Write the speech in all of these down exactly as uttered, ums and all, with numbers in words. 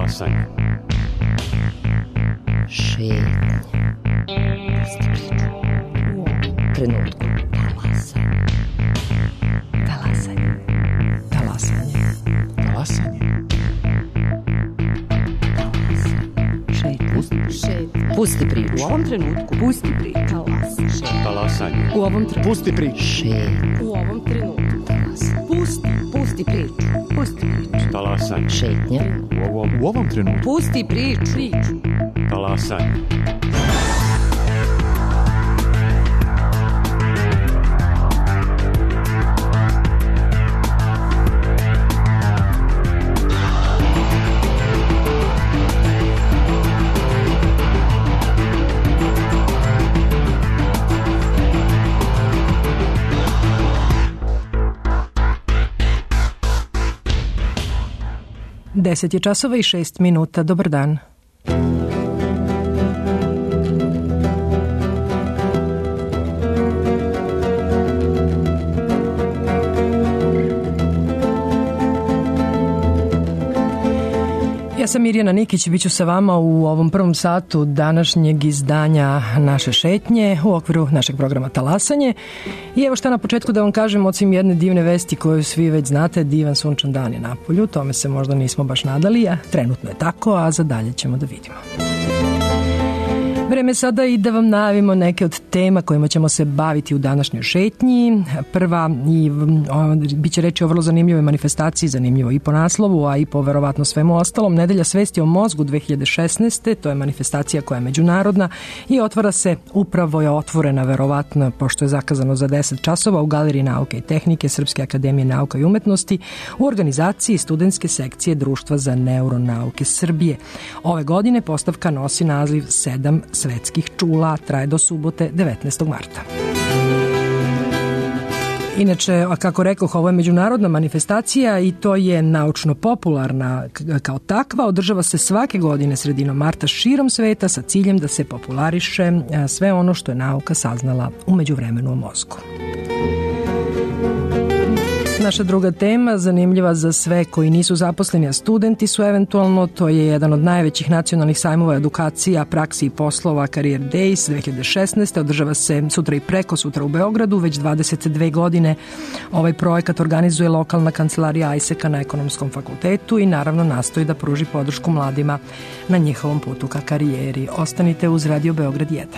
Talasanje. Šetnja. U ovom trenutku. Talasanje. Talasanje. Talasanje. Talasanje. Šetnja. Šetnja. Pusti priču. U ovom trenutku. Pusti priču. Talasanje. U ovom trenutku. Pusti priču. Šetnja. U ovom trenutku. Pusti. Pusti priču. Pusti priču. Talasanje. Šetnja. U ovom, U ovom trenutku. Pusti priču. Priču. talasanje. Deset je časova i šest minuta. Dobar dan. Ja sam Mirjana Nikić i bit ću sa vama u ovom prvom satu današnjeg izdanja Naše šetnje u okviru našeg programa Talasanje. I evo šta na početku da vam kažem, osim jedne divne vesti koju svi već znate, divan sunčan dan je napolju, tome se možda nismo baš nadali, a trenutno je tako, a za dalje ćemo da vidimo. Vreme sada i da vam najavimo neke od tema kojima ćemo se baviti u današnjoj šetnji. Prva, i o, bit će reći o vrlo zanimljivoj manifestaciji, zanimljivo i po naslovu, a i po verovatno svemu ostalom. Nedelja svesti o mozgu dve hiljade šesnaeste. To je manifestacija koja je međunarodna i otvara se, upravo je otvorena verovatno, pošto je zakazano za deset časova u Galeriji nauke i tehnike Srpske akademije nauka i umetnosti u organizaciji studentske sekcije Društva za neuronauke Srbije. Ove godine postavka nosi naziv sedam svetskih čula, traje do subote devetnaestog marta. Inače, kako rekoh, ovo je međunarodna manifestacija i to je naučno-popularna kao takva. Održava se svake godine sredinom marta širom sveta sa ciljem da se populariše sve ono što je nauka saznala u međuvremenu o mozgu. Naša druga tema, zanimljiva za sve koji nisu zaposleni, a studenti su eventualno, to je jedan od najvećih nacionalnih sajmova edukacija, praksi i poslova Career Days dve hiljade šesnaeste. Održava se sutra i preko sutra u Beogradu, već dvadeset dve godine. Ovaj projekat organizuje lokalna kancelarija Ajseka na Ekonomskom fakultetu i naravno nastoji da pruži podršku mladima na njihovom putu ka karijeri. Ostanite uz Radio Beograd jedan.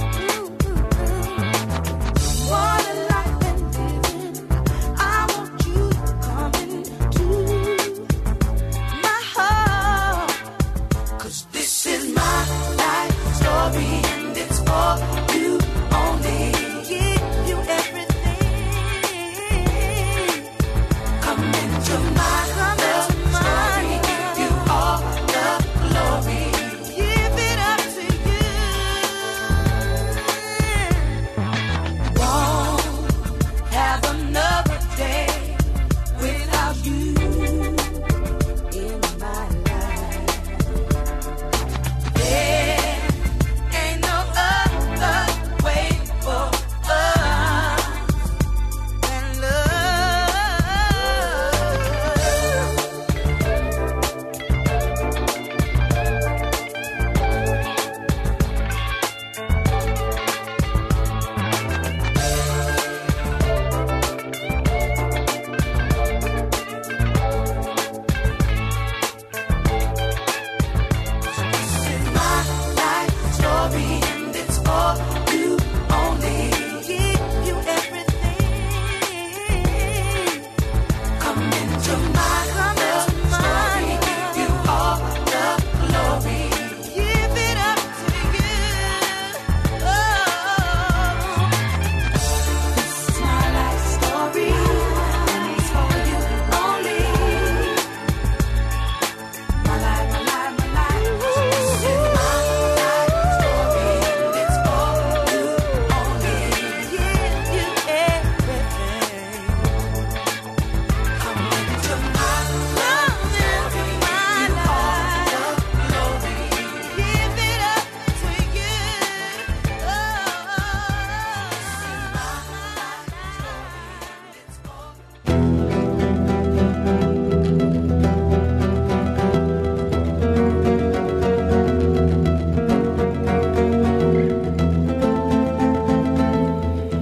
What a life and living. I want you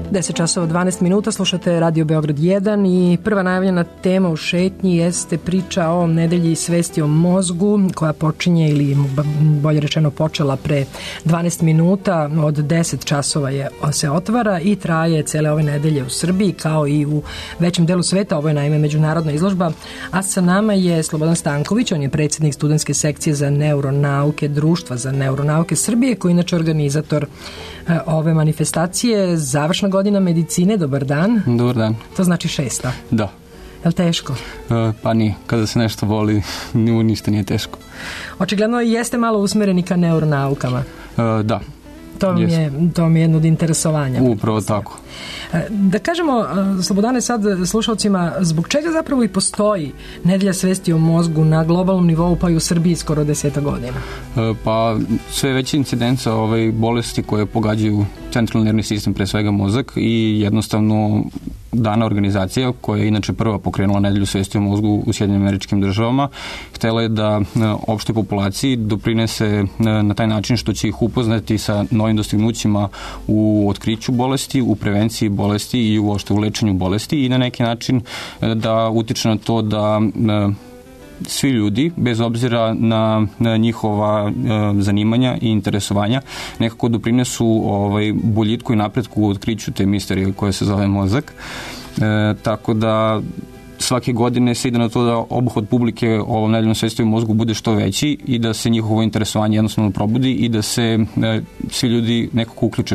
deset časova dvanaest minuta, slušate Radio Beograd jedan i prva najavljena tema u šetnji jeste priča o nedelji svesti o mozgu koja počinje ili bolje rečeno počela pre dvanaest minuta, od deset časova je, se otvara i traje cele ove nedelje u Srbiji kao i u većem delu sveta. Ovo je naime međunarodna izložba, a sa nama je Slobodan Stanković, on je predsjednik studentske sekcije za neuronauke Društva za neuronauke Srbije, koji je inače organizator ove manifestacije. Završna godina medicine, dobar dan. Dobar dan. To znači šesta. Da. Je li teško? E, pa nije. Kada se nešto voli, ništa nije teško. Očigledno jeste malo usmereni ka neuronaukama. E, da. To mi, je, to mi je jedno od interesovanja. Upravo tako. Da kažemo, Slobodane, sad slušalcima, zbog čega zapravo i postoji nedelja svesti o mozgu na globalnom nivou, pa i u Srbiji skoro deseta godina? Pa sve veća incidenca ovaj, bolesti koje pogađaju centralni nervni sistem, pre svega mozak, i jednostavno dana organizacija koja je inače prva pokrenula nedelju svesti o mozgu u Sjedinjenim Američkim Državama, htjela je da opštoj populaciji doprinese na taj način što će ih upoznati sa novim dostignućima u otkriću bolesti, u prevenciji bolesti i uopšte u lečenju bolesti i na neki način da utiče na to da svi ljudi, bez obzira na, na njihova e, zanimanja i interesovanja, nekako doprinesu ovaj, boljitku i napretku u otkriću te misterije koje se zove mozak. E, tako da svake godine se ide na to da obuhvat publike ovom nedeljnom svesti o mozgu bude što veći i da se njihovo interesovanje jednostavno probudi i da se e, svi ljudi nekako uključe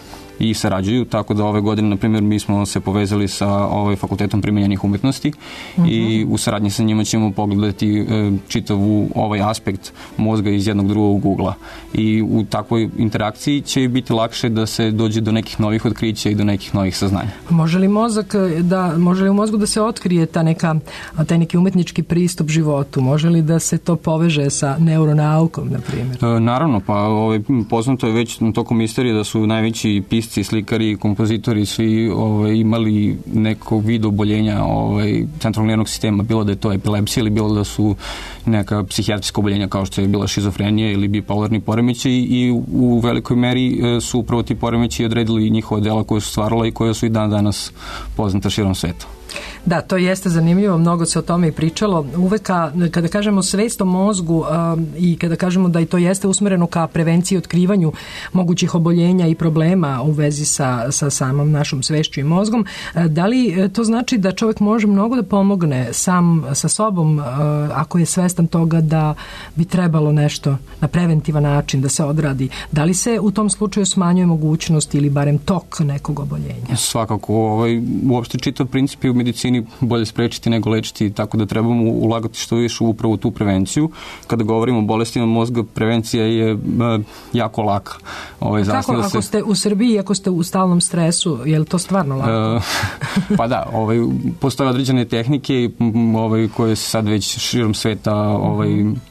i sarađuju, tako da ove godine, na primjer, mi smo se povezali sa ovaj fakultetom primenjenih umetnosti uh-huh. i u saradnji sa njima ćemo pogledati e, čitavu ovaj aspekt mozga iz jednog drugog ugla. I u takvoj interakciji će biti lakše da se dođe do nekih novih otkrića i do nekih novih saznanja. Može li mozak da, može li u mozgu da se otkrije ta neka, taj neki umetnički pristup životu? Može li da se to poveže sa neuronaukom, na primjer? E, naravno, pa ovaj, poznato je već tokom istorije da su najveći pisci, slikari, kompozitori, svi ovaj, imali neko vid oboljenja ovaj, centralnog nervnog sistema, bilo da je to epilepsija ili bilo da su neka psihijatrijska oboljenja kao što je bila šizofrenija ili bipolarni poremećaj i u velikoj meri su upravo ti poremećaji odredili njihova dela koje su stvarala i koje su i dan danas poznata širom sveta. Da, to jeste zanimljivo, mnogo se o tome i pričalo. Uvek kada kažemo svest o mozgu um, i kada kažemo da i to jeste usmereno ka prevenciji i otkrivanju mogućih oboljenja i problema u vezi sa, sa samom našom svešću i mozgom, da li to znači da čovjek može mnogo da pomogne sam sa sobom uh, ako je svestan toga da bi trebalo nešto na preventivan način da se odradi? Da li se u tom slučaju smanjuje mogućnost ili barem tok nekog oboljenja? Svakako, ovaj, uopšte čitav princip je u medicini bolje sprečiti nego lečiti, tako da trebamo ulagati što više upravo u tu prevenciju. Kada govorimo o bolestima mozga, prevencija je uh, jako laka. Ovaj, kako, ako se... ste u Srbiji i ako ste u stalnom stresu, je li to stvarno lako? Uh, pa da, ovaj, postoje određene tehnike ovaj, koje se sad već širom sveta ovaj,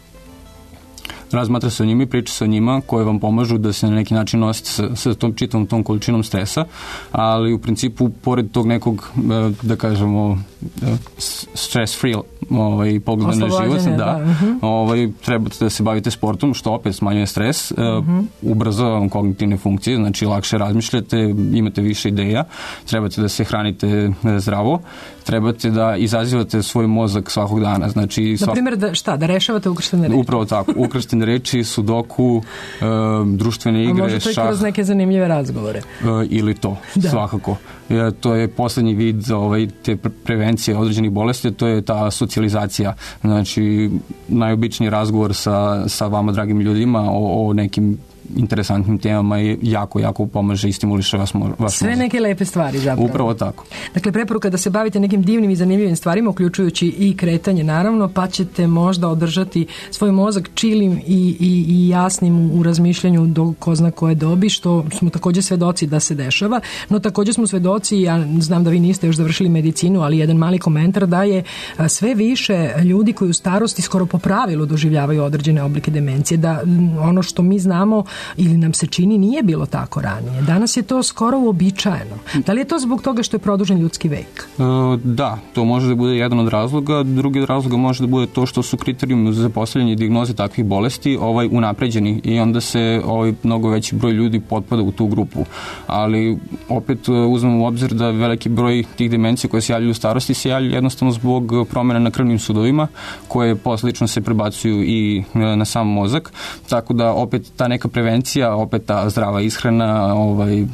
razmatra se o njima i priča se o njima koje vam pomažu da se na neki način nosite sa, sa tom čitavom tom količinom stresa, ali u principu pored tog nekog, da kažemo, stress free ovaj, pogleda na život, da, da. Uh-huh. ovaj, trebate da se bavite sportom, što opet smanjuje stres, uh-huh. ubrzava vam kognitivne funkcije, znači lakše razmišljate, imate više ideja, trebate da se hranite zdravo, trebate da izazivate svoj mozak svakog dana. Znači, svak... Na primjer, da, šta, da rešavate ukrštene reči? Upravo tako, ukrštene reči, sudoku, e, društvene igre, šah. A može to i kroz neke zanimljive razgovore? E, ili to, da. Svakako. E, to je poslednji vid ovaj, te prevencije određenih bolesti, to je ta socijalizacija. Znači, najobičniji razgovor sa, sa vama, dragim ljudima, o, o nekim interesantnim temama i jako, jako pomaže i stimuliše vas vaš sve mozak. Neke lepe stvari zapravo. Upravo tako. Dakle, preporuka da se bavite nekim divnim i zanimljivim stvarima, uključujući i kretanje naravno, pa ćete možda održati svoj mozak čilim i, i, i jasnim u razmišljanju do ko zna koje dobi, što smo također svedoci da se dešava, no također smo svedoci, ja znam da vi niste još završili medicinu, ali jedan mali komentar da je sve više ljudi koji u starosti skoro po pravilu doživljavaju određene oblike demencije, da ono što mi znamo ili nam se čini nije bilo tako ranije. Danas je to skoro uobičajeno. Da li je to zbog toga što je produžen ljudski vek? E, da, to može da bude jedan od razloga. Drugi od razloga može da bude to što su kriterijumi za postavljanje dijagnoze takvih bolesti ovaj, unapređeni i onda se ovaj, mnogo veći broj ljudi potpada u tu grupu. Ali opet uzmemo u obzir da veliki broj tih demencija koje se javljaju u starosti se javljaju jednostavno zbog promjena na krvnim sudovima koje posljedično se prebacuju i na sam mozak. Tako da opet ta neka prevencija, opet ta zdrava ishrana, ovaj,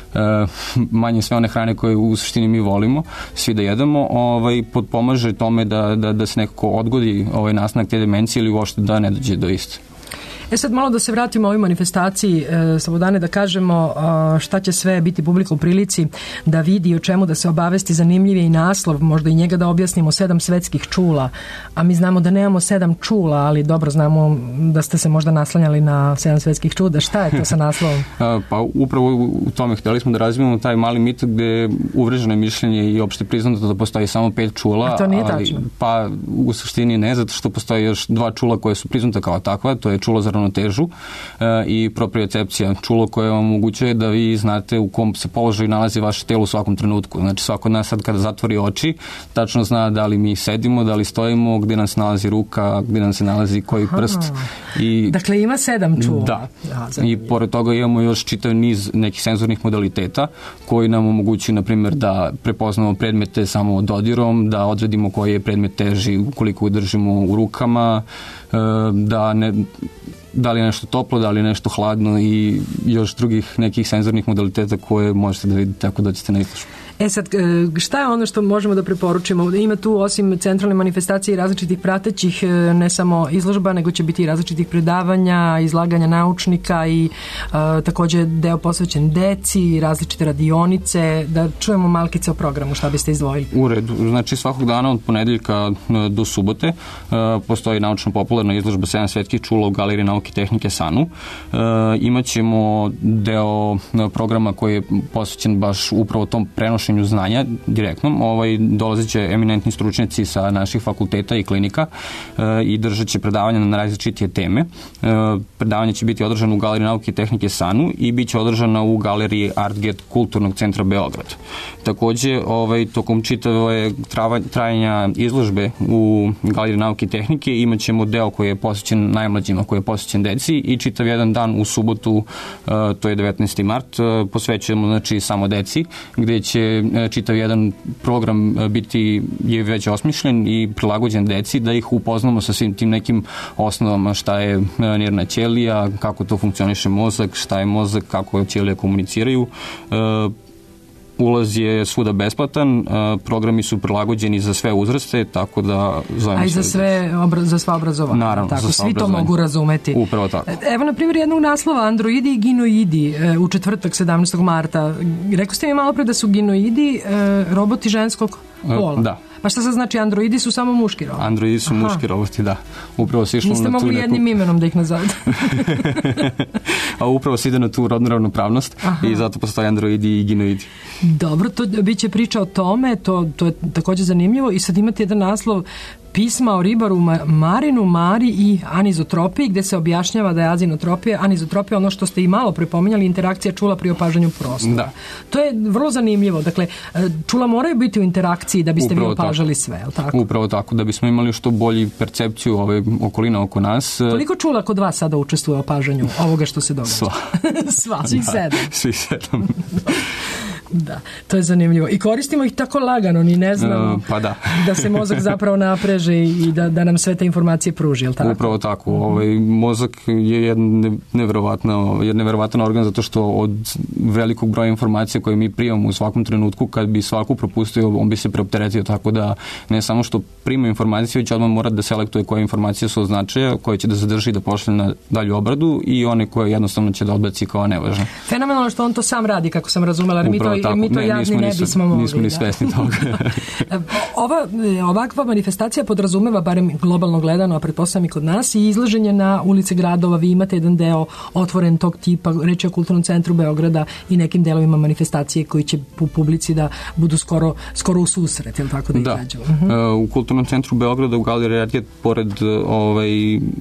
manje sve one hrane koje u suštini mi volimo, svi da jedemo, ovaj, potpomaže tome da, da, da se nekako odgodi ovaj nastanak te demencije ili uopšte da ne dođe do iste. E sad malo da se vratimo ovoj manifestaciji e, Slobodane, da kažemo a, šta će sve biti publika u prilici da vidi, o čemu da se obavesti. Zanimljiv je i naslov, možda i njega da objasnimo, sedam svetskih čula, a mi znamo da nemamo sedam čula, ali dobro znamo da ste se možda naslanjali na sedam svetskih čuda. Šta je to sa naslovom? Pa upravo u tome htjeli smo da razvijemo taj mali mit gde je uvreženo mišljenje i opšte priznato da postoji samo pet čula. A to nije ali, tačno. Pa u suštini ne, zato što postoji još dva čula koje su priznata kao takva, to je čulo za ravnotežu e, i propriocepcija, čulo koje vam omogućuje da vi znate u kom se položaju nalazi vaše telo u svakom trenutku. Znači svako od nas sad kada zatvori oči, tačno zna da li mi sedimo, da li stojimo, gdje nam se nalazi ruka, gdje nam se nalazi koji prst. I, dakle ima sedam čula. Da. Ja, i pored toga imamo još čitav niz nekih senzornih modaliteta koji nam omogućuju, na primjer, da prepoznamo predmete samo dodirom, da odredimo koji je predmet teži ukoliko udržimo u rukama, e, da ne da li je nešto toplo, da li je nešto hladno i još drugih nekih senzornih modaliteta koje možete da vidite ako dođete na izložbu. E sad, šta je ono što možemo da preporučimo? Ima tu osim centralne manifestacije i različitih pratećih, ne samo izložba, nego će biti i različitih predavanja, izlaganja naučnika i a, također deo posvećen deci, različite radionice, da čujemo malkice o programu, šta biste izdvojili? U redu, znači svakog dana od ponedeljka do subote a, postoji naučno-popularna izložba sedam svetskih čula u Galeriji nauke i tehnike SANU. A, imaćemo deo programa koji je posvećen baš upravo tom prenošenju znanja direktno. Ovaj, dolazit će eminentni stručnjaci sa naših fakulteta i klinika e, i držat će predavanja na različitije teme. E, predavanje će biti održano u Galeriji nauke i tehnike SANU i bit će održano u Galeriji ArtGet Kulturnog centra Beograd. Takođe, ovaj, tokom čitave trajanja izložbe u Galeriji nauke i tehnike imat ćemo deo koji je posvećen najmlađima, koji je posvećen deci i čitav jedan dan u subotu, e, to je devetnaesti mart, e, posvećujemo znači samo deci, gde će čitav jedan program biti je već osmišljen i prilagođen deci da ih upoznamo sa svim tim nekim osnovama, šta je nervna ćelija, kako to funkcioniše mozak, šta je mozak, kako ćelije komuniciraju. Ulaz je svuda besplatan, programi su prilagođeni za sve uzraste, tako da zovemo. A i za sve obra, za sva obrazovanja. Naravno, tako, za sva svi to mogu razumeti. Upravo tako. Evo na primjer jednog naslova Androidi i ginoidi u četvrtak sedamnaestog marta. Rekao ste mi malo pre da su ginoidi roboti ženskog pola. Da. Pa šta sad znači, androidi su samo muški roboti? Androidi su Aha. muški roboti, da. Upravo se išlo Niste na tu mogli neku... jednim imenom da ih nazovete. A upravo se ide na tu rodnu ravnopravnost Aha. i zato postoje androidi i ginoidi. Dobro, to bit će priča o tome, to, to je također zanimljivo i sad imate jedan naslov pisma o ribaru Marinu, Mari i anizotropiji, gde se objašnjava da je azinotropija, anizotropija ono što ste i malo prepominjali, interakcija čula pri opažanju prostora. Da. To je vrlo zanimljivo. Dakle, čula moraju biti u interakciji da biste Upravo vi opažali tako. sve, je li tako? Upravo tako, da bismo imali što bolji percepciju ove okolina oko nas. Koliko čula kod vas sada učestvuje u opažanju ovoga što se događa? Sva. Sva, svih da, sedam. Svih sedam. Da, to je zanimljivo. I koristimo ih tako lagano, ni ne znamo uh, pa da. da se mozak zapravo napreže i da, da nam sve te informacije pruži, jel tako? Upravo tako. Ovaj, mozak je jedan neverovatan organ zato što od velikog broja informacija koje mi primamo u svakom trenutku, kad bi svaku propustio, on bi se preopteretio, tako da ne samo što prima informacije, već odmah mora da selektuje koje informacije su od značaja, koje će da zadrži i da pošle na dalju obradu i one koje jednostavno će da odbaci kao nevažne. Fenomenalno što on to sam radi, kako sam razumela, jer mi to, mi to ne, jadni ne bismo mogli. Nismo ni svesni toga. Ova, ovakva manifestacija podrazumeva, barem globalno gledano, a pretpostavljam i kod nas, i izlaženje na ulice gradova. Vi imate jedan deo otvoren tog tipa, reći o Kulturnom centru Beograda i nekim delovima manifestacije koji će u publici da budu skoro, skoro u susret, je li tako da izađu? Da. Uh-huh. U Kulturnom centru Beograda u Galeriji ArtGet, pored ovaj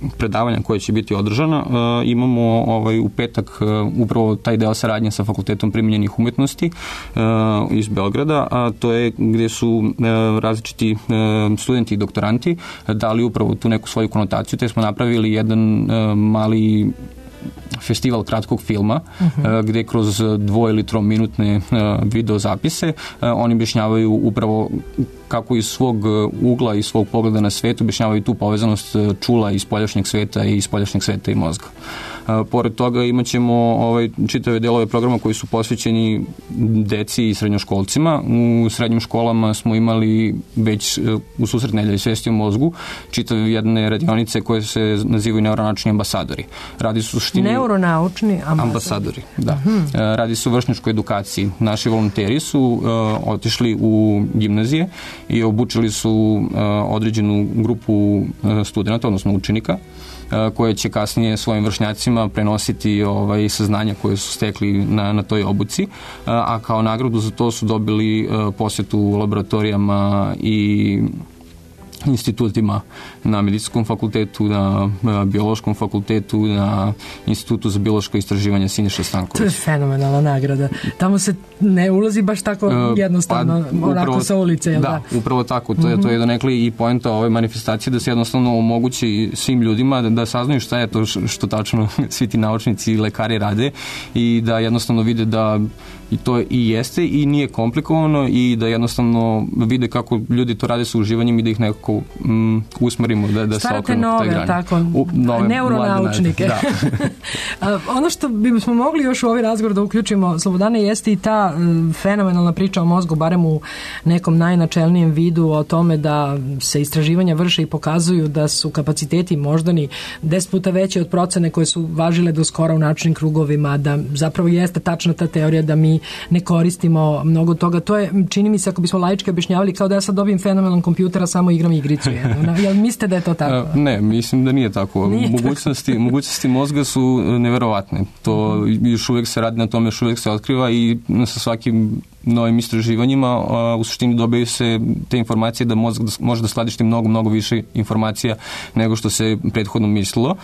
predavanja koje će biti održana. Uh, imamo ovaj, u petak uh, upravo taj deo saradnje sa Fakultetom primenjenih umetnosti uh, iz Beograda, a to je gde su uh, različiti uh, studenti i doktoranti dali upravo tu neku svoju konotaciju, te smo napravili jedan uh, mali festival kratkog filma, uh-huh. gde kroz dvo ili trominutne video zapise oni objašnjavaju upravo kako iz svog ugla i svog pogleda na svet objašnjavaju tu povezanost čula iz spoljašnjeg sveta i iz spoljašnjeg sveta i mozga. Pored toga imat ćemo ovaj, čitave delove programa koji su posvećeni deci i srednjoškolcima. U srednjim školama smo imali već u susret nedelje svesti o mozgu čitave jedne radionice koje se nazivaju neuronaučni ambasadori. Radi su suštini... Neuronaučni ambasadori. Ambasadori, da. Uh-huh. Radi se o vršnjačkoj edukaciji. Naši volonteri su uh, otišli u gimnazije i obučili su uh, određenu grupu uh, studenta, odnosno učenika, koje će kasnije svojim vršnjacima prenositi ovaj, saznanja koje su stekli na, na toj obuci, a kao nagradu za to su dobili posjetu u laboratorijama i institutima na medicinskom fakultetu, na biološkom fakultetu, na Institutu za biološko istraživanje Siniša Stanković. To je fenomenalna nagrada. Tamo se ne ulazi baš tako jednostavno, pa, onako upravo, sa ulice. Da, da, upravo tako. To je, to je donekli i poenta ove manifestacije da se jednostavno omogući svim ljudima da, da saznaju šta je to što tačno svi ti naučnici i lekari rade i da jednostavno vide da i to i jeste i nije komplikovano i da jednostavno vide kako ljudi to rade sa uživanjem i da ih nekako mm, usmerimo da, da se okrenu toj grani. Tako, U, nove neuronaučnike. Da. Ono što bismo mogli još u ovaj razgovor da uključimo, Slobodane, jeste i ta fenomenalna priča o mozgu, barem u nekom najnačelnijem vidu o tome da se istraživanja vrše i pokazuju da su kapaciteti moždani deset puta veći od procene koje su važile do skora u naučnim krugovima, da zapravo jeste tačna ta teorija da mi ne koristimo mnogo toga. To je, čini mi se, ako bismo laički objašnjavali, kao da ja sad dobijem fenomenalan kompjutera, samo igram igricu jednu. Jel mislite da je to tako? Ne, mislim da nije tako. Nije mogućnosti, tako. mogućnosti mozga su neverovatne. To još uvijek se radi na tome, još uvijek se otkriva i sa svakim novim istraživanjima u suštini dobiju se te informacije da mozak može da skladišti mnogo, mnogo više informacija nego što se prethodno mislilo.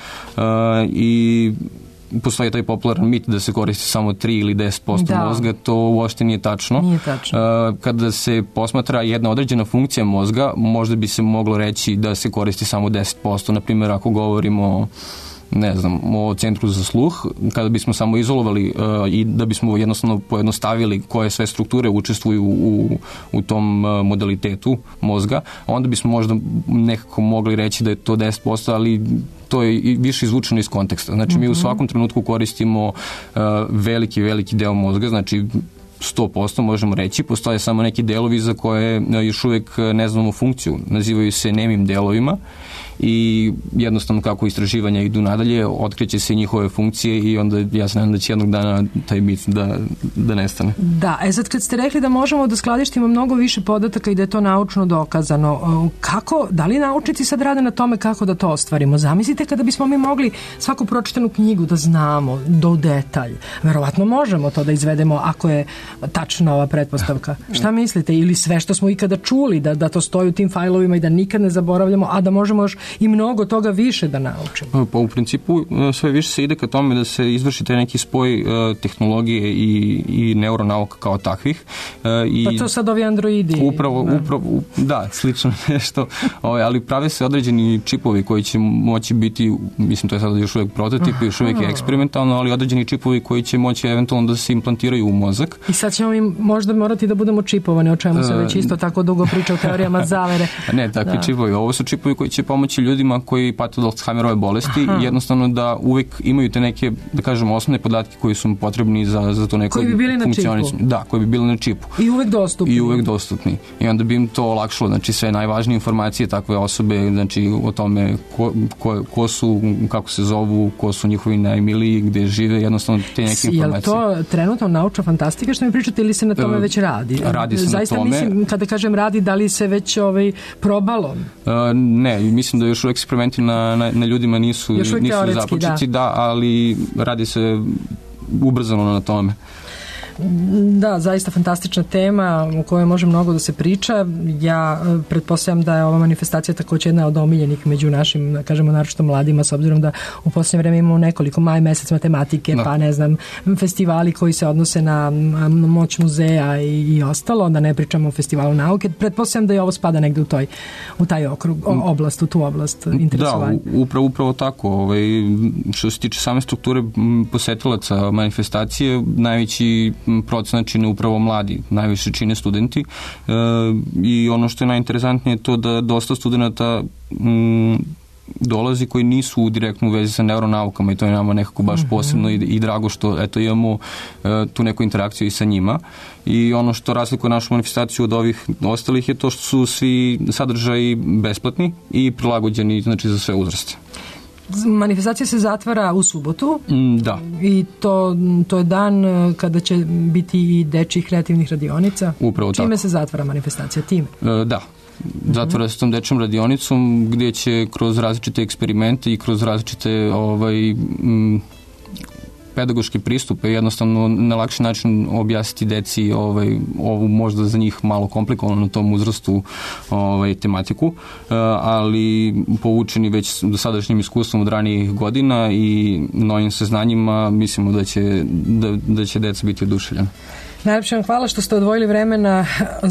I postoji taj popularan mit da se koristi samo tri ili deset posto da. mozga, to uopšte nije tačno. Nije tačno. Kada se posmatra jedna određena funkcija mozga, možda bi se moglo reći da se koristi samo deset posto. Na primjer, ako govorimo ne znam, o centru za sluh, kada bismo samo izolovali uh, i da bismo jednostavno pojednostavili koje sve strukture učestvuju u, u tom uh, modalitetu mozga, onda bismo možda nekako mogli reći da je to deset posto, ali to je više izvučeno iz konteksta. Znači, mi u svakom trenutku koristimo uh, veliki, veliki deo mozga, znači sto posto možemo reći, postoje samo neki delovi za koje još uvijek ne znamo funkciju. Nazivaju se nemim delovima i jednostavno kako istraživanja idu nadalje, otkriće se njihove funkcije i onda ja se nadam da će jednog dana taj mit da, da nestane. Da, e sad kad ste rekli da možemo da skladištimo mnogo više podataka i da je to naučno dokazano, kako, da li naučnici sad rade na tome kako da to ostvarimo? Zamislite kada bismo mi mogli svaku pročitanu knjigu da znamo do detalj. Verovatno možemo to da izvedemo ako je tačna ova pretpostavka. Šta mislite? Ili sve što smo ikada čuli, da, da to stoji u tim fajlovima i da nikad ne zaboravljamo, a da možemo još i mnogo toga više da naučimo. Pa u principu sve više se ide ka tome da se izvrši taj neki spoj uh, tehnologije i, i neuronauka kao takvih. Uh, i pa to sad ovi androidi. Upravo, da, upravo, da slično nešto. Ovaj, ali prave se određeni čipovi koji će moći biti, mislim to je sad još uvijek prototip, Aha. još uvijek je eksperimentalno, ali određeni čipovi koji će moći eventualno da se implantiraju u mozak. I sad ćemo im možda morati da budemo čipovani, o čemu se već isto tako dugo priča u teorijama zavere. Ne, takvi da. čipovi. Ovo su čipovi koji će pomoći ljudima koji pate od Alzheimerove bolesti i jednostavno da uvijek imaju te neke, da kažemo, osnovne podatke koji su potrebni za, za to neko koji bi bili na čipu. Da, koji bi bili na čipu. I uvijek dostupni. I uvijek dostupni. I onda bi im to olakšalo, znači sve najvažnije informacije takve osobe, znači o tome ko, ko, ko su, kako se zovu, ko su njihovi najmiliji, gde žive, jednostavno te neke informacije. Je li to trenutno naučna fantastika što mi pričate ili se na tome već radi? Radi se Zaista na tome. Mislim, kada kažem radi, da li se već ovaj, probalo? Uh, ne, mislim da još uvijek eksperimenti na, na, na ljudima nisu, nisu započeti, da. da, ali radi se ubrzano na tome. Da, zaista fantastična tema o kojoj može mnogo da se priča. Ja pretpostavljam da je ova manifestacija također jedna od omiljenih među našim, da kažemo, naročito mladima, s obzirom da u posljednje vreme imamo nekoliko, maj mesec matematike, no. pa ne znam, festivali koji se odnose na moć muzeja i, i ostalo, da ne pričamo o festivalu nauke. Pretpostavljam da je ovo spada negde u, toj, u taj okrug, oblast, u tu oblast interesovanja. Da, upravo, upravo tako. Ovaj, što se tiče same strukture posetilaca manifestacije, najveći procenat čine upravo mladi, najviše čine studenti e, i ono što je najinteresantnije je to da dosta studenta m, dolazi koji nisu u direktnu vezi sa neuronaukama i to je nama nekako baš posebno i, i drago što eto imamo e, tu neku interakciju i sa njima i ono što razlikuje našu manifestaciju od ovih ostalih je to što su svi sadržaji besplatni i prilagođeni znači za sve uzraste. Manifestacija se zatvara u subotu. Da. I to, to je dan kada će biti i dečjih kreativnih radionica. Upravo Čime tako. se zatvara manifestacija? Time? E, da. Zatvara se tom dečjom radionicom gdje će kroz različite eksperimente i kroz različite ovaj, m, pedagoški pristupe jednostavno na lakši način objasniti deci ovaj, ovu možda za njih malo komplikovano na tom uzrastu ovaj, tematiku, ali povučeni već dosadašnjim iskustvom od ranijih godina i novim saznanjima mislimo da će, da, da će deca biti oduševljena. Najlepše vam hvala što ste odvojili vremena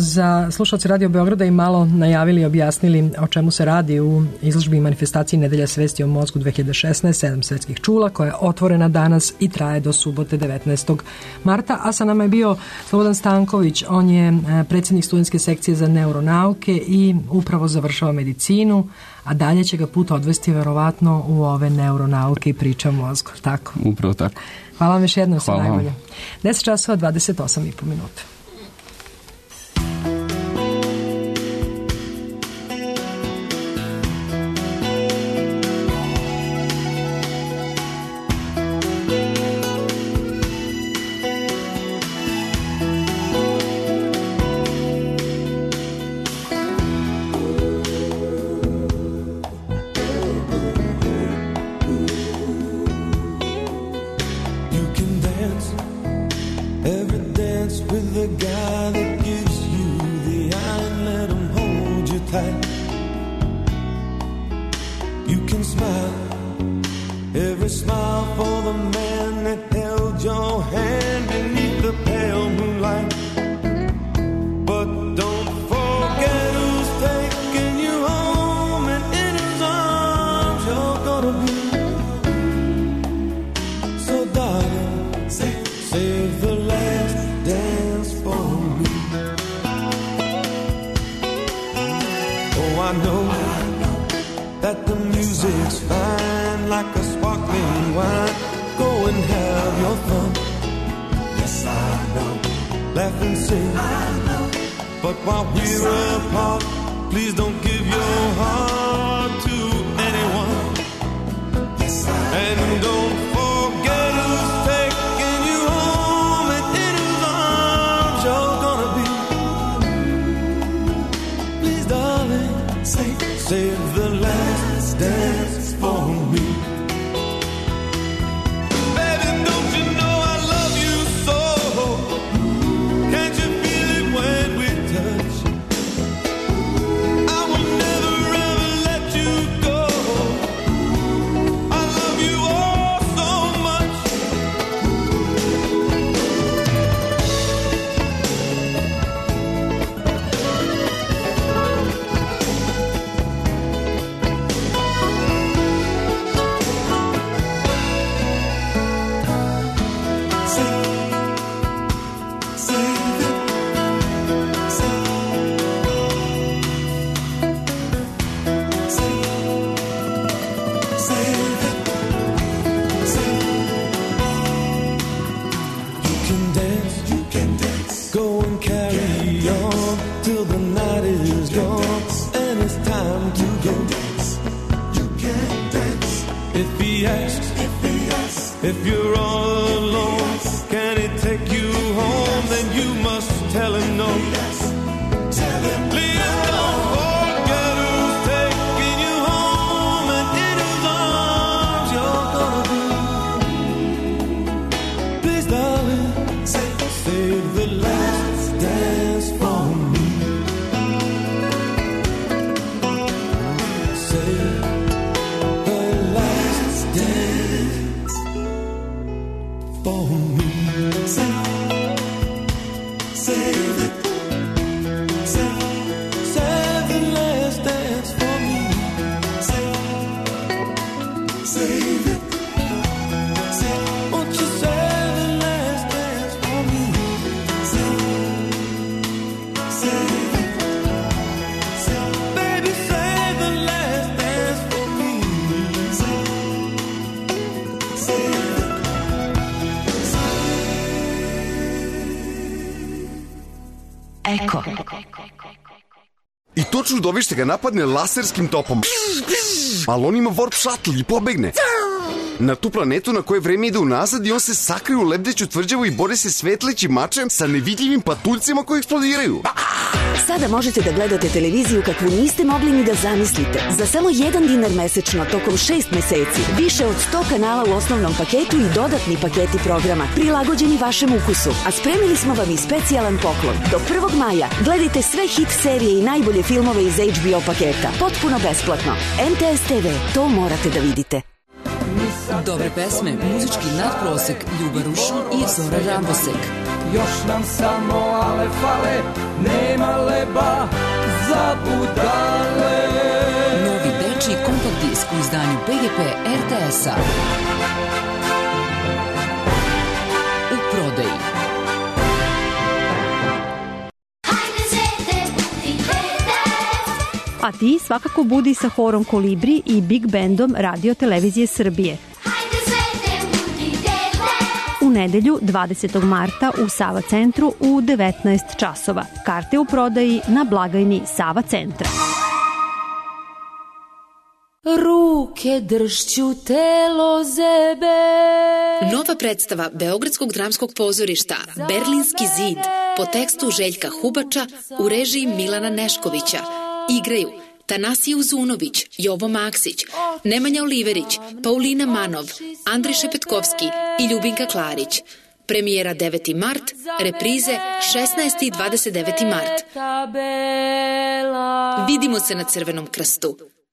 za slušalce Radio Beograda i malo najavili i objasnili o čemu se radi u izložbi i manifestaciji Nedelja svesti o mozgu dve hiljade šesnaeste, sedam svetskih čula, koja je otvorena danas i traje do subote devetnaestog marta, a sa nama je bio Slobodan Stanković, on je predsjednik studentske sekcije za neuronauke i upravo završava medicinu, a dalje će ga put odvesti verovatno u ove neuronauke i priča o mozgu, tako? Upravo tako. Hvala vam još jednom, sve Hvala najbolje. deset časova dvadeset osam i po minuta. Save Eko. I točno dobište ga napadne laserskim topom. Ali on ima warp shuttle i pobegne na tu planetu na kojoj vreme ide unazad i on se sakrije u lebdeću tvrđavu i bori se svetlećim mačem sa nevidljivim patuljcima koji eksplodiraju. Sada možete da gledate televiziju kakvu niste mogli ni da zamislite. Za samo jedan dinar mesečno tokom šest meseci. Više od sto kanala u osnovnom paketu i dodatni paketi programa prilagođeni vašem ukusu. A spremili smo vam i specijalan poklon. Do prvog maja gledajte sve hit serije i najbolje filmove iz H B O paketa. Potpuno besplatno. M T S T V, to morate da vidite. Dobre pesme, muzički nadprosek, Ljuba Rušon i Zora Rambosek. Još nam samo ale fale, nema leba za budale. Novi dečiji kompakt disk u izdanju P G P R T S-a. U prodaji. A ti svakako budi sa horom Kolibri i Big Bandom Radio Televizije Srbije. U nedelju dvadesetog marta u Sava centru u devetnaest časova. Karte u prodaji na blagajni Sava centra. Ruke dršću telo zebe. Nova predstava Beogradskog dramskog pozorišta Berlinski zid po tekstu Željka Hubača u režiji Milana Neškovića. Igraju Tanasije Uzunović, Jovo Maksić, Nemanja Oliverić, Paulina Manov, Andrej Šepetkovski i Ljubinka Klarić. Premijera deveti mart, reprize šesnaesti i dvadeset deveti mart. Vidimo se na Crvenom krstu.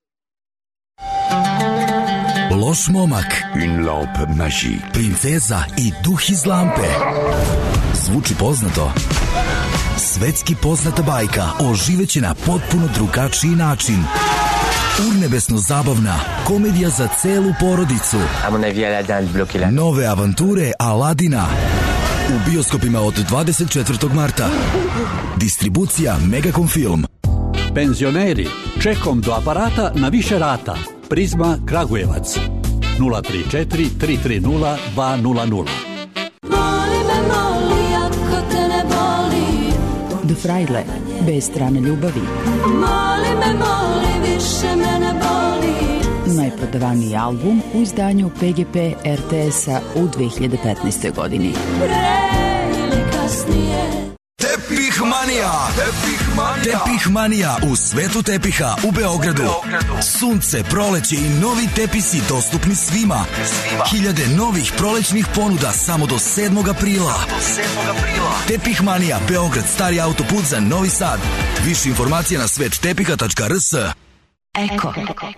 Loš momak, une lampe magique, princeza i duh iz lampe. Zvuči poznato? Svetski poznata bajka oživeće na potpuno drugačiji način. Urnebesno zabavna komedija za celu porodicu. Nove avanture Aladina u bioskopima od dvadeset četvrtog marta. Distribucija Megacom Film. Penzioneri, čekom do aparata na više rata. Prizma Kragujevac nula tri četiri tri tri nula dva nula nula. Moli me, moli, ako te ne boli. Do Frajle, bez strane ljubavi. Moli me, moli, više me ne boli. Najprodavaniji album u izdanju P G P R T S-a u dve hiljade petnaestoj godini. Pre ili kasnije. Tepih manija, tepih manija, tepih manija u svetu tepiha u Beogradu. Sunce, proleće i novi tepisi dostupni svima. Hiljade novih prolećnih ponuda samo do sedmog aprila. Tepih manija, Beograd, stari autoput za Novi Sad. Više informacija na svet tepiha tačka r s. Eko.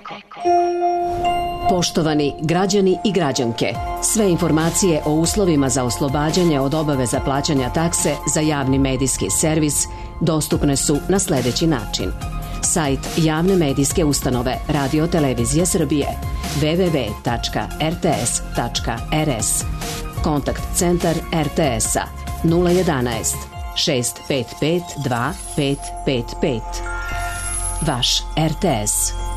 Poštovani građani i građanke, sve informacije o uslovima za oslobađanje od obaveza plaćanja takse za javni medijski servis dostupne su na sledeći način. Sajt javne medijske ustanove Radio Televizije Srbije w w w tačka r t s tačka r s. Kontakt centar R T S-a nula jedanaest šest pet pet dva pet pet pet. Vaš R T S.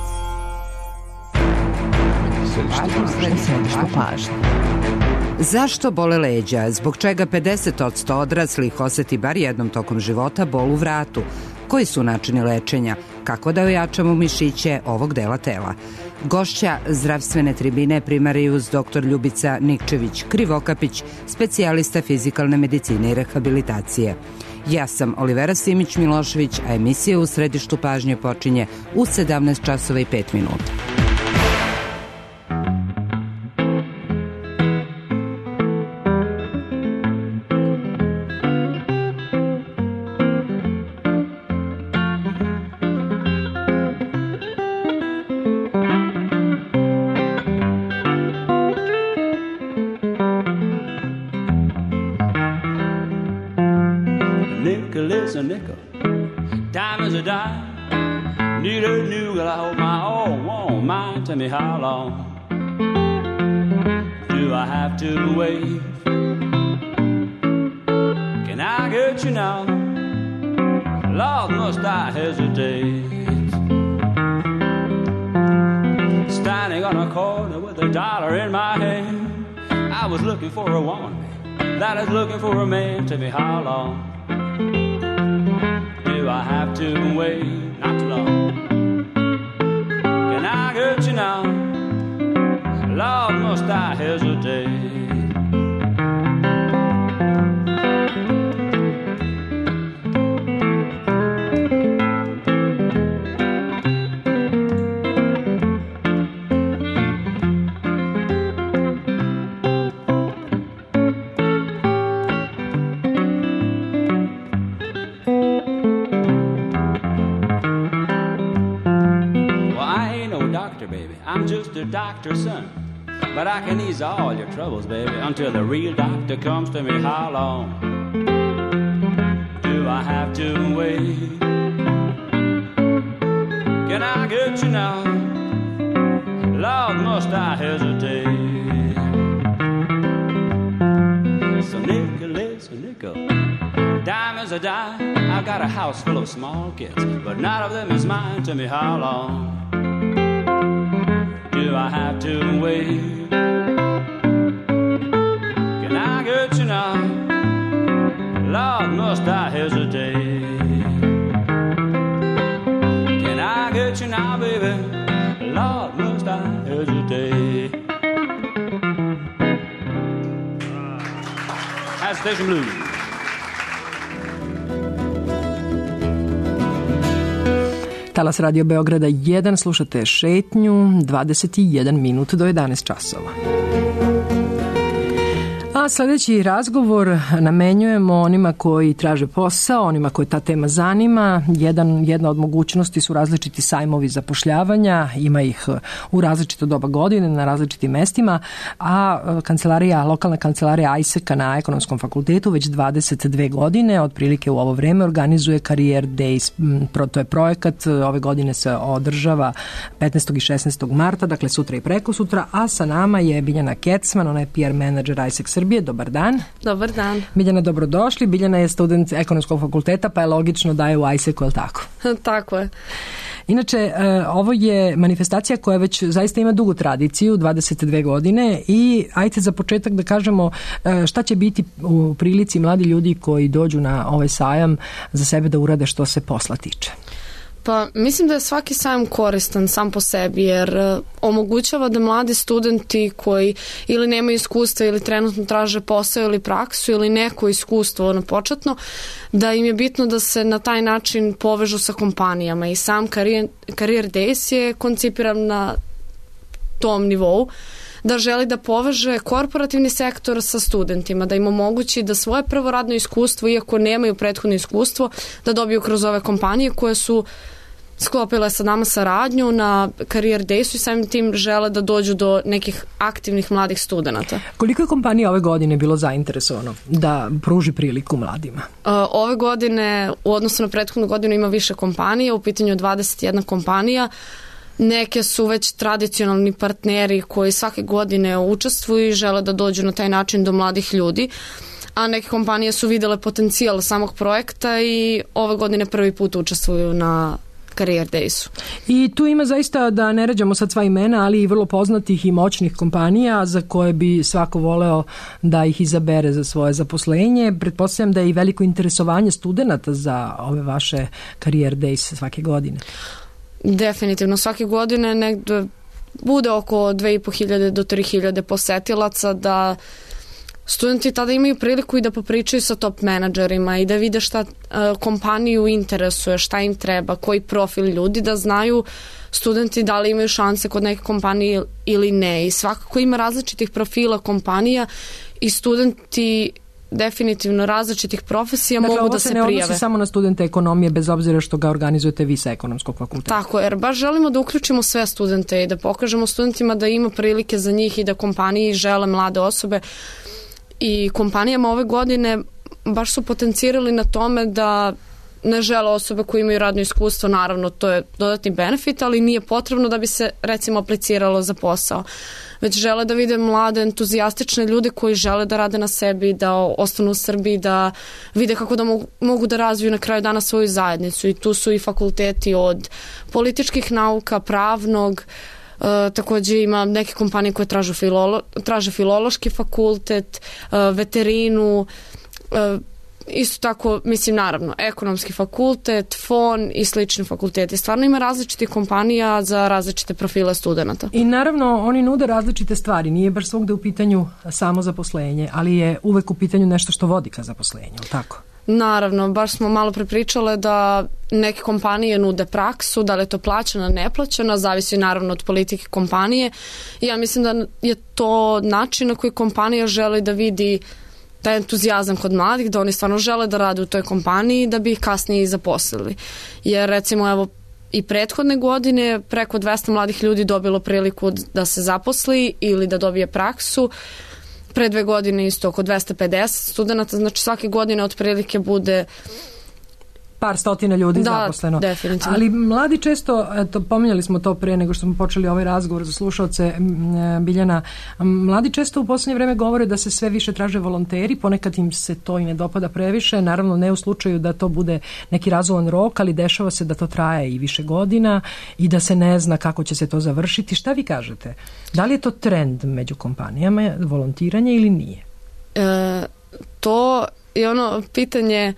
Središte pažnje. Zašto bole leđa? Zbog čega pedeset posto odraslih oseti bar jednom tokom života bol u vratu? Koji su načini lečenja? Kako da ojačamo mišiće ovog dela tela? Gošća zdravstvene tribine primarijus doktor Ljubica Nikčević Krivokapić, specijalista fizikalne medicine i rehabilitacije. Ja sam Olivera Simić Milošević, a emisija U središtu pažnje počinje u sedamnaest časova i pet minuta. nickel is a nickel, dime is a dime. Need a new girl, I hope my own won't mind. Tell me how long do I have to wait? Can I get you now? Lord, must I hesitate? Standing on a corner with a dollar in my hand, I was looking for a woman that is looking for a man. Tell me how long do I have to wait? Not too long. Can I get you now? Lord, must I hesitate? I'm just a doctor's son, but I can ease all your troubles, baby, until the real doctor comes to me. How long do I have to wait? Can I get you now? Lord, must I hesitate? So nickel is a nickel, dime is a dime. I've got a house full of small kids, but none of them is mine. Tell me how long do I have to wait? Can I get you now? Lord, must I hesitate? Can I get you now, baby? Lord, must I hesitate? That's Station Blues. Talas Radio Beograda jedan, slušate Šetnju, dvadeset jedan minut do jedanaest časova. A sljedeći razgovor namenjujemo onima koji traže posao, onima koje ta tema zanima. Jedan, jedna od mogućnosti su različiti sajmovi zapošljavanja, ima ih u različito doba godine, na različitim mestima, a kancelarija, lokalna kancelarija Ajseka na Ekonomskom fakultetu već dvadeset dve godine, otprilike u ovo vreme, organizuje Career Days. To je projekat, ove godine se održava petnaestog i šesnaestog marta, dakle sutra i preko sutra, a sa nama je Biljana Kecman, ona je P R menadžer Ajsek Srbije. Dobar dan. Dobar dan. Biljana, dobrodošli. Biljana je student Ekonomskog fakulteta, pa je logično da je u Ajseku, je li tako? Tako je. Inače, ovo je manifestacija koja već zaista ima dugu tradiciju, dvadeset dve godine, i ajte za početak da kažemo šta će biti u prilici mladi ljudi koji dođu na ovaj sajam za sebe da urade što se posla tiče. Pa mislim da je svaki sajam koristan sam po sebi, jer omogućava da mladi studenti koji ili nemaju iskustva ili trenutno traže posao ili praksu ili neko iskustvo na početno, da im je bitno da se na taj način povežu sa kompanijama, i sam Career, Career Days je koncipiran na tom nivou, da želi da poveže korporativni sektor sa studentima, da im omogući da svoje prvo radno iskustvo, iako nemaju prethodno iskustvo, da dobiju kroz ove kompanije koje su sklopile sa nama saradnju na Career Daysu i samim tim žele da dođu do nekih aktivnih mladih studenata. Koliko je kompanija ove godine bilo zainteresovano da pruži priliku mladima? Ove godine, u odnosu na prethodnu godinu, ima više kompanija, u pitanju dvadeset jedna kompanija. Neke su već tradicionalni partneri koji svake godine učestvuju i žele da dođu na taj način do mladih ljudi, a neke kompanije su videle potencijal samog projekta i ove godine prvi put učestvuju na Career Daysu. I tu ima zaista, da ne ređamo sad sva imena, ali i vrlo poznatih i moćnih kompanija za koje bi svako voleo da ih izabere za svoje zaposlenje. Pretpostavljam da je i veliko interesovanje studenta za ove vaše Career Days svake godine. Definitivno, svake godine negde bude oko dve i po hiljade do tri hiljade posetilaca, da studenti tada imaju priliku i da popričaju sa top menadžerima i da vide šta uh, kompaniju interesuje, šta im treba, koji profil ljudi, da znaju studenti da li imaju šanse kod neke kompanije ili ne. I svakako ima različitih profila kompanija i studenti definitivno različitih profesija dakle, mogu da se prijave. Dakle, ovo se ne odnosi samo na studente ekonomije, bez obzira što ga organizujete vi sa Ekonomskog fakulteta. Tako, jer baš želimo da uključimo sve studente i da pokažemo studentima da ima prilike za njih i da kompaniji žele mlade osobe. I kompanijama ove godine baš su potencirali na tome da ne žele osobe koje imaju radno iskustvo, naravno to je dodatni benefit, ali nije potrebno da bi se recimo apliciralo za posao. Već žele da vide mlade, entuzijastične ljude koji žele da rade na sebi, da ostanu u Srbiji, da vide kako da mogu, mogu da razviju na kraju dana svoju zajednicu. I tu su i fakulteti od političkih nauka, pravnog, Uh, takođe ima neke kompanije koje traže, filolo, traže filološki fakultet, uh, veterinu, uh, isto tako, mislim, naravno, ekonomski fakultet, F O N i slični fakulteti. Stvarno ima različitih kompanija za različite profile studenta. I naravno, oni nude različite stvari. Nije baš svugde u pitanju samo zaposlenje, ali je uvek u pitanju nešto što vodi ka zaposlenju, tako? Naravno, baš smo malo prepričale da neke kompanije nude praksu, da li je to plaćena, neplaćena, zavisi naravno od politike kompanije. I ja mislim da je to način na koji kompanija želi da vidi taj entuzijazam kod mladih, da oni stvarno žele da rade u toj kompaniji da bi ih kasnije i zaposlili. Jer recimo evo i prethodne godine preko dvesta mladih ljudi dobilo priliku da se zaposli ili da dobije praksu. Pre dve godine isto oko dvesta pedeset studenta, znači svake godine otprilike bude par stotina ljudi da, zaposleno. Definitivno. Ali mladi često, eto, pominjali smo to pre nego što smo počeli ovaj razgovor za slušalce, Biljana, mladi često u poslednje vreme govore da se sve više traže volonteri, ponekad im se to i ne dopada previše, naravno ne u slučaju da to bude neki razuman rok, ali dešava se da to traje i više godina i da se ne zna kako će se to završiti. Šta vi kažete? Da li je to trend među kompanijama, volontiranje ili nije? E, to je ono pitanje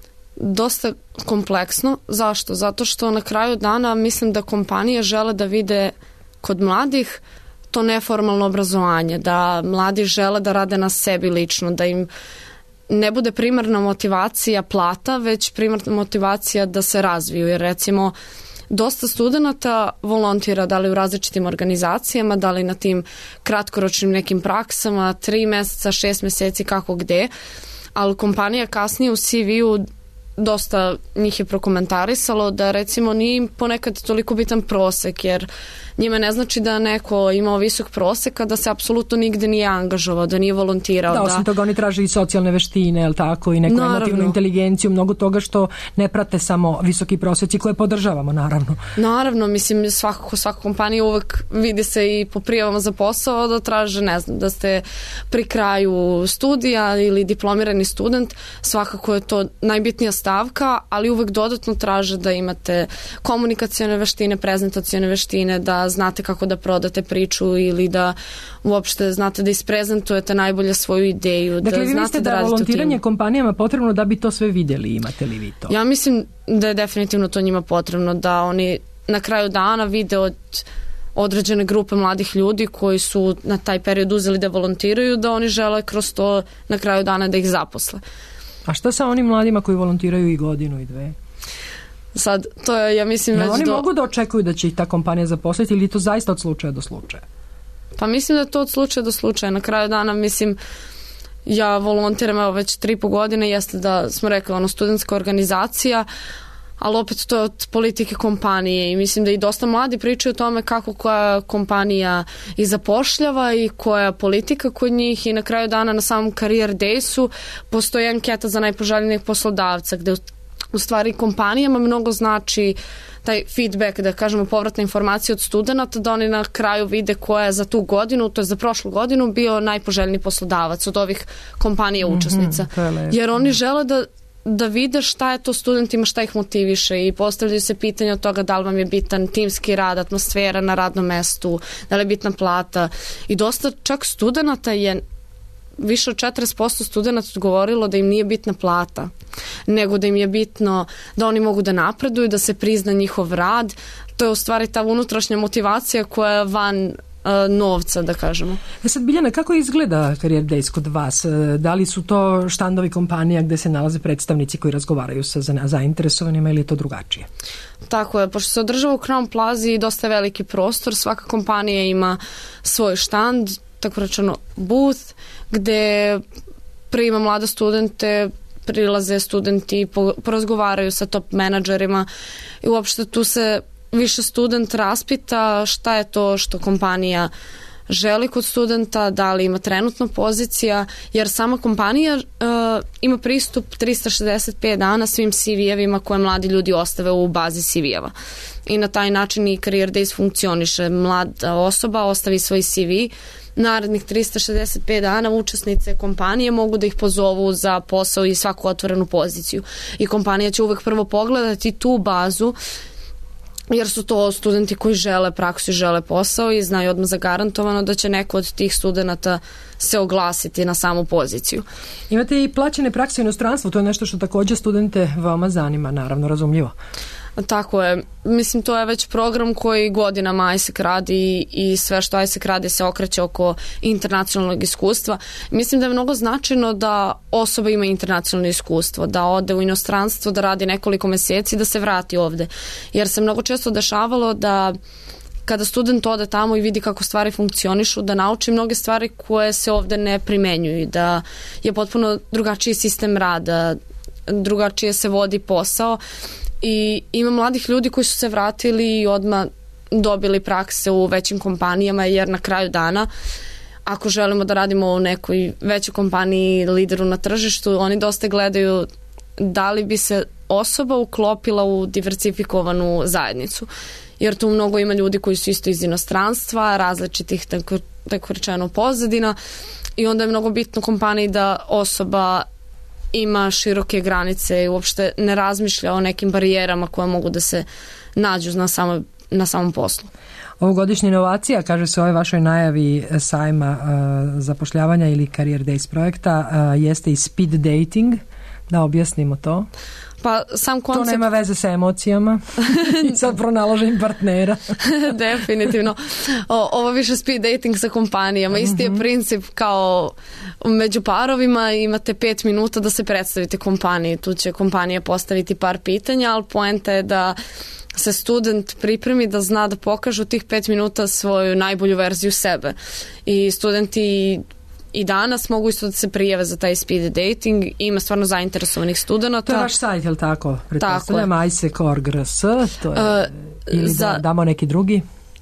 dosta kompleksno. Zašto? Zato što na kraju dana mislim da kompanije žele da vide kod mladih to neformalno obrazovanje, da mladi žele da rade na sebi lično, da im ne bude primarna motivacija plata, već primarna motivacija da se razviju. Jer recimo dosta studenta volontira da li u različitim organizacijama, da li na tim kratkoročnim nekim praksama, tri meseca, šest meseci, kako gde, ali kompanija kasnije u C V-u dosta njih je prokomentarisalo da recimo nije im ponekad toliko bitan prosek, jer njima ne znači da neko imao visok prosek, a da se apsolutno nigde nije angažovao, da nije volontirao. Da, osim da... toga oni traže i socijalne veštine, jel tako, i neku naravno. Emotivnu inteligenciju, mnogo toga što ne prate samo visoki proseci koje podržavamo, naravno. Naravno, mislim, svakako svaka kompanija uvek vidi se i po prijavama za posao da traže, ne znam, da ste pri kraju studija ili diplomirani student, svakako je to najbitnija stavka, ali uvek dodatno traže da imate komunikacione veštine, prezentacione veštine, da znate kako da prodate priču ili da uopšte znate da isprezentujete najbolje svoju ideju. Dakle, da vi mislite da, da je volontiranje kompanijama potrebno da bi to sve vidjeli, imate li vi to? Ja mislim da je definitivno to njima potrebno, da oni na kraju dana vide od određene grupe mladih ljudi koji su na taj period uzeli da volontiraju, da oni žele kroz to na kraju dana da ih zaposle. A šta sa onim mladima koji volontiraju i godinu i dve? Sad, to je, ja mislim, ja, već oni do... mogu da očekuju da će ih ta kompanija zaposliti ili to zaista od slučaja do slučaja? Pa mislim da je to od slučaja do slučaja. Na kraju dana, mislim, ja volontiram evo već tri po godine, jeste da smo rekli, ono, studentska organizacija, ali opet to je od politike kompanije i mislim da i dosta mladi pričaju o tome kako koja kompanija i zapošljava i koja politika kod njih i na kraju dana na samom career day-su postoji anketa za najpoželjnijeg poslodavca gde u stvari kompanijama mnogo znači taj feedback, da kažemo povratna informacija od studenta, da oni na kraju vide ko je za tu godinu, to je za prošlu godinu bio najpoželjniji poslodavac od ovih kompanija učesnica. Mm-hmm, jer oni žele da da vide šta je to studentima, šta ih motiviše i postavljaju se pitanja od toga da li vam je bitan timski rad, atmosfera na radnom mestu, da li je bitna plata i dosta čak studenta je više od četrdeset posto studenta odgovorilo da im nije bitna plata, nego da im je bitno da oni mogu da napreduju, da se prizna njihov rad. To je u stvari ta unutrašnja motivacija koja je van uh, novca, da kažemo. E sad, Biljana, kako izgleda Career Days kod vas? Da li su to štandovi kompanija gde se nalaze predstavnici koji razgovaraju sa zainteresovanima ili je to drugačije? Tako je, pošto se održava u Crown Plazi dosta veliki prostor, svaka kompanija ima svoj štand, tako rečeno booth, gde prima mlade studente, prilaze studenti, porazgovaraju sa top menadžerima i uopšte tu se više student raspita šta je to što kompanija želi kod studenta, da li ima trenutna pozicija, jer sama kompanija uh, ima pristup trista šezdeset pet dana svim C V-evima koje mladi ljudi ostave u bazi C V-eva. I na taj način i Career Days funkcioniše. Mlada osoba ostavi svoj C V, narednih trista šezdeset pet dana učesnice kompanije mogu da ih pozovu za posao i svaku otvorenu poziciju. I kompanija će uvek prvo pogledati tu bazu, jer su to studenti koji žele praksu i žele posao i znaju odmah zagarantovano da će neko od tih studenta se oglasiti na samu poziciju. Imate i plaćene prakse u inostranstvu, to je nešto što također studente veoma zanima, naravno, razumljivo. Tako je. Mislim, to je već program koji godinama I S E C radi i sve što I S E C radi se okreće oko internacionalnog iskustva. Mislim da je mnogo značajno da osoba ima internacionalno iskustvo, da ode u inostranstvo, da radi nekoliko meseci, da se vrati ovde. Jer se mnogo često dešavalo da kada student ode tamo i vidi kako stvari funkcionišu, da nauči mnoge stvari koje se ovde ne primenjuju, da je potpuno drugačiji sistem rada, drugačije se vodi posao. I ima mladih ljudi koji su se vratili i odmah dobili prakse u većim kompanijama, jer na kraju dana, ako želimo da radimo u nekoj većoj kompaniji, lideru na tržištu, oni dosta gledaju da li bi se osoba uklopila u diversifikovanu zajednicu. Jer tu mnogo ima ljudi koji su isto iz inostranstva, različitih, tako, tako rečeno, pozadina, i onda je mnogo bitno kompaniji da osoba ima široke granice i uopšte ne razmišlja o nekim barijerama koje mogu da se nađu na, samo, na samom poslu. Ovogodišnja inovacija, kaže se o ovoj vašoj najavi sajma uh, zapošljavanja ili Career Days projekta, uh, jeste i speed dating. Da objasnimo to. Pa sam koncept... To nema veze sa emocijama i sa pronalaženjem partnera. Definitivno. O, ovo više speed dating sa kompanijama. Isti je princip kao među parovima, imate pet minuta da se predstavite kompaniji. Tu će kompanija postaviti par pitanja, ali poenta je da se student pripremi da zna da pokaže u tih pet minuta svoju najbolju verziju sebe. I studenti i danas mogu isto da se prijave za taj speed dating. Ima stvarno zainteresovanih studenta. To je vaš sajt, je li tako? Pretpostavljam I S E C org R S, to je, uh, ili za, da damo neki drugi?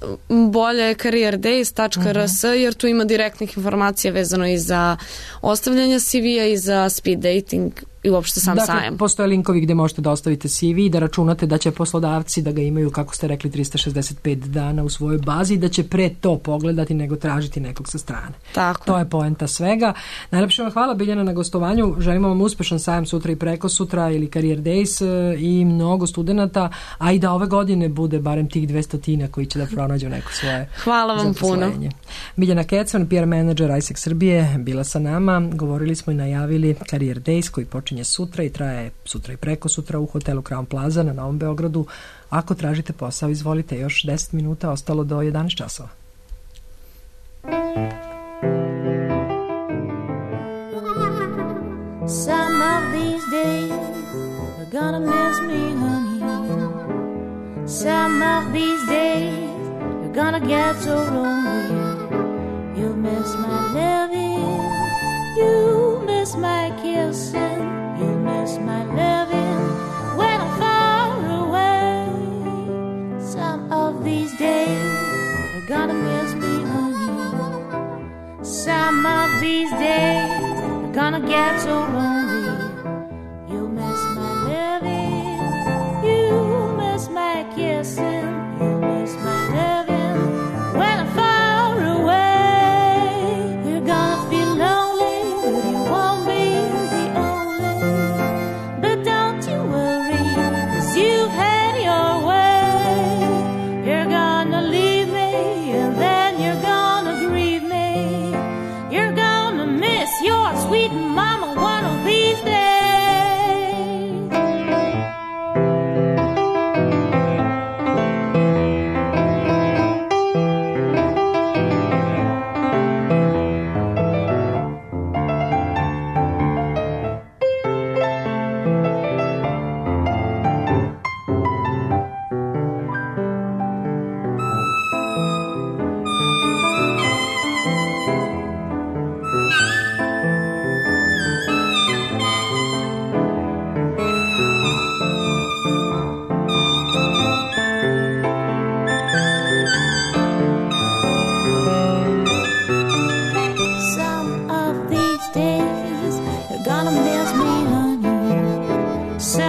Bolje je career days dot r s, uh-huh. jer tu ima direktnih informacija vezano i za ostavljanje C V-a i za speed dating i uopšte sam dakle, sajam. Postoje linkovi gde možete da ostavite C V i da računate da će poslodavci da ga imaju, kako ste rekli, trista šezdeset pet dana u svojoj bazi i da će pre to pogledati nego tražiti nekog sa strane. Tako. To je poenta svega. Najlepše vam hvala, Biljana, na gostovanju. Želimo vam uspešan sajam sutra i preko sutra ili Career Days i mnogo studenta, a i da ove godine bude barem tih dvestotina koji će da pronađu neko svoje hvala vam puno. Biljana Kecman, P R manager I S E C Srbije, bila sa nama. Govorili smo i najavili Career Days koji počinje sutra i traje sutra i preko sutra u hotelu Crown Plaza na Novom Beogradu. Ako tražite posao, izvolite, još deset minuta ostalo do jedanaest časova. Some of these days you're gonna miss me, honey. Some of these days you're gonna get so lonely. You'll miss my loving, you'll miss my kissing, you'll miss my loving when I'm far away. Some of these days you're gonna miss me, honey. Some of these days you're gonna get so lonely. You'll miss my loving, you'll miss my kissing, you'll miss my loving when I'm far away. You're gonna feel lonely, but you won't be the only. But don't you worry, 'cause you've had your way. You're gonna leave me, and then you're gonna grieve me. You're gonna miss your sweet mama one of these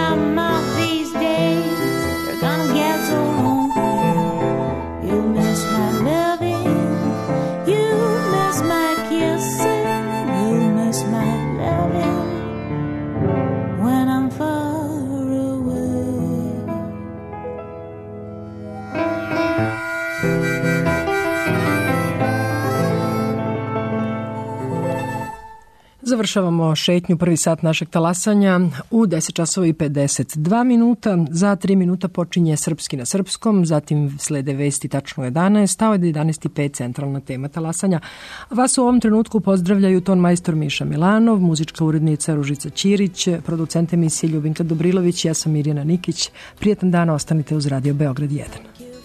Some of these days you're gonna get so lonely. You'll miss my loving, you'll miss my kissing, you'll miss my loving when I'm far away. Završavamo šetnju, prvi sat našeg talasanja u deset časova i pedeset dva minuta. Za tri minuta počinje Srpski na srpskom, zatim slede vesti tačno u jedanaest, a od jedanaest i pet centralna tema talasanja. Vas u ovom trenutku pozdravljaju ton majstor Miša Milanov, muzička urednica Ružica Ćirić, producent emisije Ljubinka Dobrilović, ja sam Mirjana Nikić. Prijetan dan, ostanite uz Radio Beograd jedan.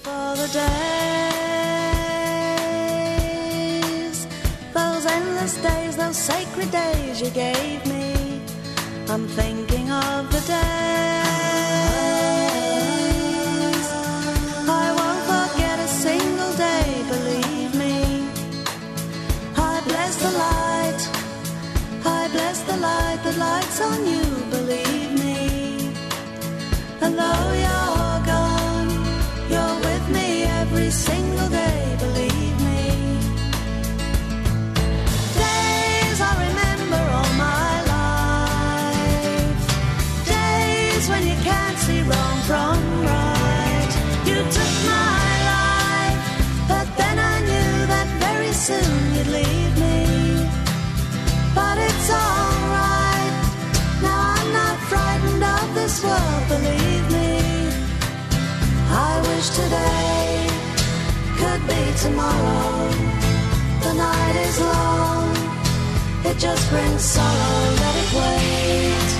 Days, those sacred days you gave me, I'm thinking of the days. I won't forget a single day, believe me. I bless the light, I bless the light that lights on you, believe me. And though you're gone, you're with me every single day, believe me. When you can't see wrong from right, you took my life, but then I knew that very soon you'd leave me. But it's alright, now I'm not frightened of this world, believe me. I wish today could be tomorrow. The night is long, it just brings sorrow, let it wait.